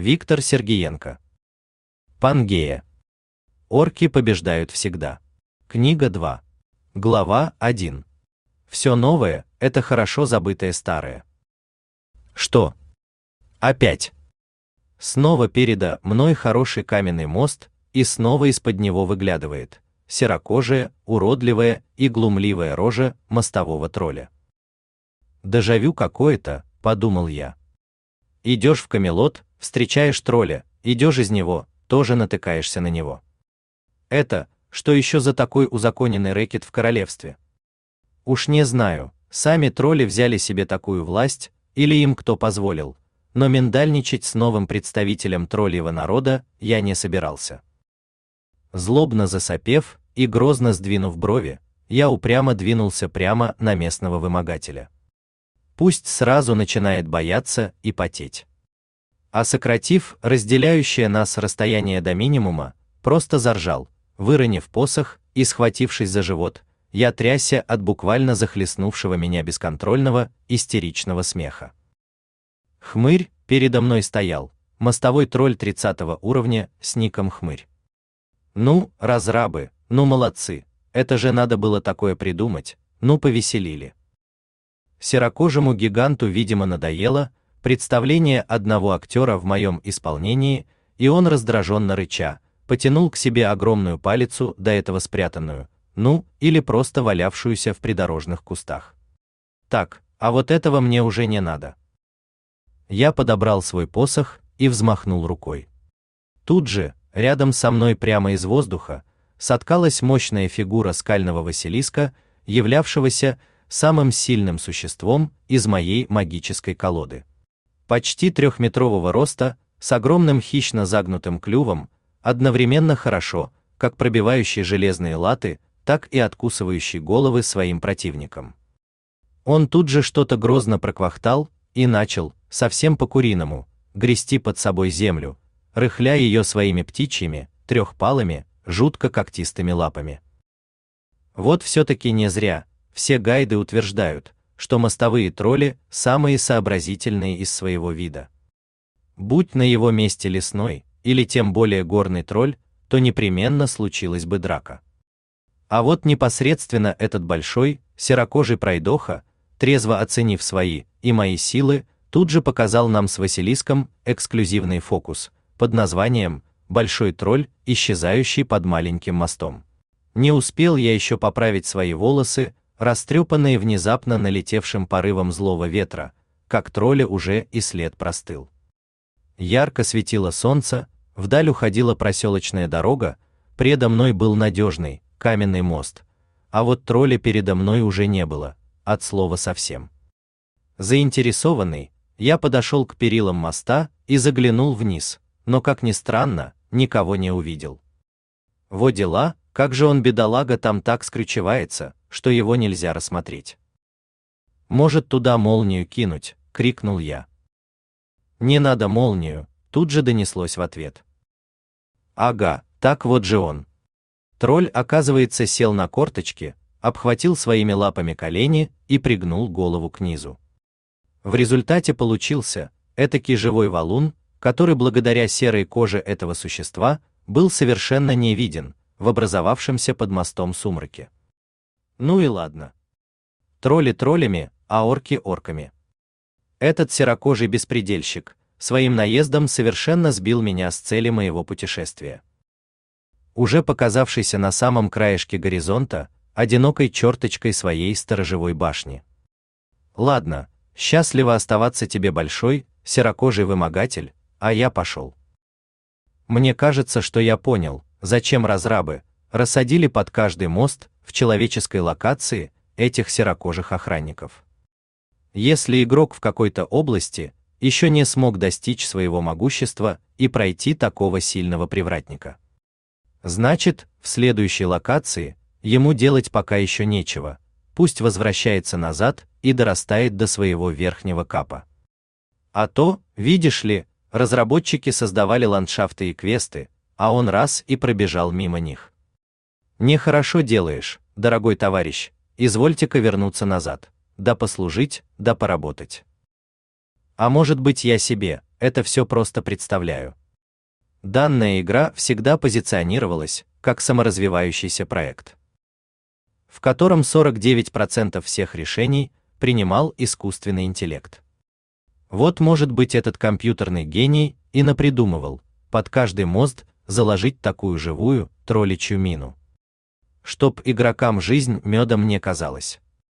Виктор Сергеенко. Пангея. Орки побеждают всегда. Книга 2. Глава 1. Все новое – это хорошо забытое старое. Что? Опять? Снова передо мной хороший каменный мост, и снова из-под него выглядывает серокожая, уродливая и глумливая рожа мостового тролля. Дежавю какое-то, подумал я. Идешь в Камелот, встречаешь тролля, идешь из него, тоже натыкаешься на него. Это, что еще за такой узаконенный рэкет в королевстве? Уж не знаю, сами тролли взяли себе такую власть, или им кто позволил, но миндальничать с новым представителем тролльего народа я не собирался. Злобно засопев и грозно сдвинув брови, я упрямо двинулся прямо на местного вымогателя. Пусть сразу начинает бояться и потеть. А сократив разделяющее нас расстояние до минимума, просто заржал, выронив посох и схватившись за живот, я трясся от буквально захлестнувшего меня бесконтрольного, истеричного смеха. Хмырь передо мной стоял, мостовой тролль 30 уровня с ником Хмырь. Ну, разрабы, ну молодцы, это же надо было такое придумать, ну повеселили. Серокожему гиганту, видимо, надоело представление одного актера в моем исполнении, и он, раздраженно рыча, потянул к себе огромную палицу, до этого спрятанную, ну, или просто валявшуюся в придорожных кустах. Так, а вот этого мне уже не надо. Я подобрал свой посох и взмахнул рукой. Тут же, рядом со мной прямо из воздуха, соткалась мощная фигура скального Василиска, являвшегося самым сильным существом из моей магической колоды. Почти 3-метрового роста, с огромным хищно загнутым клювом, одновременно хорошо, как пробивающий железные латы, так и откусывающий головы своим противникам. Он тут же что-то грозно проквахтал и начал, совсем по-куриному, грести под собой землю, рыхля ее своими птичьими, трехпалыми, жутко когтистыми лапами. Вот все-таки не зря все гайды утверждают, что мостовые тролли самые сообразительные из своего вида. Будь на его месте лесной, или тем более горный тролль, то непременно случилась бы драка. А вот непосредственно этот большой, серокожий пройдоха, трезво оценив свои и мои силы, тут же показал нам с Василиском эксклюзивный фокус под названием «Большой тролль, исчезающий под маленьким мостом». Не успел я еще поправить свои волосы, растрепанные внезапно налетевшим порывом злого ветра, как тролля уже и след простыл. Ярко светило солнце, вдаль уходила проселочная дорога, предо мной был надежный каменный мост, а вот тролля передо мной уже не было, от слова совсем. Заинтересованный, я подошел к перилам моста и заглянул вниз, но, как ни странно, никого не увидел. Во дела, как же он, бедолага, там так скрючивается, что его нельзя рассмотреть. «Может, туда молнию кинуть?» — крикнул я. «Не надо молнию», — тут же донеслось в ответ. «Ага, так вот же он». Тролль, оказывается, сел на корточки, обхватил своими лапами колени и пригнул голову к низу. В результате получился этакий живой валун, который благодаря серой коже этого существа был совершенно не виден в образовавшемся под мостом сумраке. Ну и ладно. Тролли троллями, а орки орками. Этот серокожий беспредельщик своим наездом совершенно сбил меня с цели моего путешествия. Уже показавшийся на самом краешке горизонта, одинокой черточкой своей сторожевой башни. Ладно, счастливо оставаться тебе, большой, серокожий вымогатель, а я пошел. Мне кажется, что я понял, зачем разрабы рассадили под каждый мост в человеческой локации этих серокожих охранников. Если игрок в какой-то области еще не смог достичь своего могущества и пройти такого сильного привратника, значит, в следующей локации ему делать пока еще нечего, пусть возвращается назад и дорастает до своего верхнего капа. А то, видишь ли, разработчики создавали ландшафты и квесты, а он раз и пробежал мимо них. Нехорошо делаешь, дорогой товарищ, извольте-ка вернуться назад, да послужить, да поработать. А может быть, я себе это все просто представляю. Данная игра всегда позиционировалась как саморазвивающийся проект, в котором 49% всех решений принимал искусственный интеллект. Вот, может быть, этот компьютерный гений и напридумывал под каждый мост заложить такую живую тролличью мину, чтоб игрокам жизнь медом не казалась.